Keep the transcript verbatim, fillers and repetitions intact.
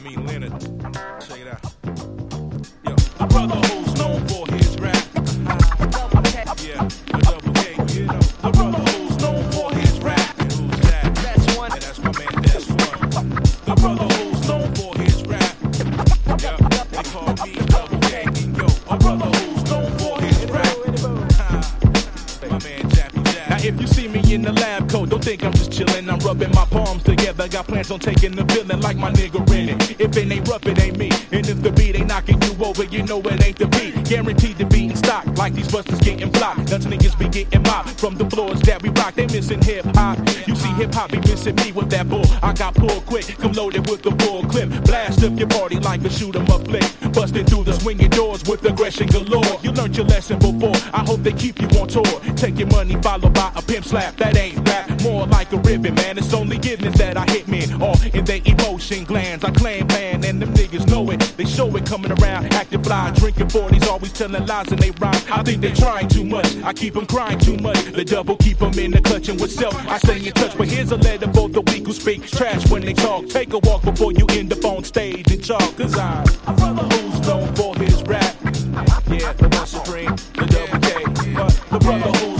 mean Leonard. Check it out. Yo, the brother who's known for his rap. Yeah, the double K. You know, the brother who's known for his rap. And who's that? That's one. And that's my man, that's one. The brother who's known for his rap. Yeah, they call me double K. Yo, a brother who's known for his rap. My man, Jappy Jack. Now if you see me in the lab coat, don't think I'm just chillin'. I'm rubbing my palms together. Got plans on taking the feeling like my nigga in it. If it ain't rough, it ain't me. And if the beat ain't knocking you over, you know it ain't the beat. Guaranteed to be in stock, like these busters getting blocked. Nuts niggas be getting mopped from the floors that we rock. They missing hip hop. You see hip hop be missing me with that bull. I got pulled quick, come loaded with the full clip. Blast up your party like a shoot 'em up flick. Busting through the swinging doors with aggression galore. You learned your lesson before. I hope they keep you on tour. Take your money followed by a pimp slap. That ain't rap, more like a ribbon, man. It's only goodness that I hit men all in their emotion glands. I claim land and them niggas know it. They show it coming around, acting fly, drinking forties, always telling lies and they rhyme. I think they trying too much. I keep them crying too much. The double keep them in the clutching with self. I stay in touch, but here's a letter for the weak who speak trash when they talk. Take a walk before you end up on stage and chalk. Cause I'm a brother who's known for his rap. Yeah, the one supreme, the double K. But the brother who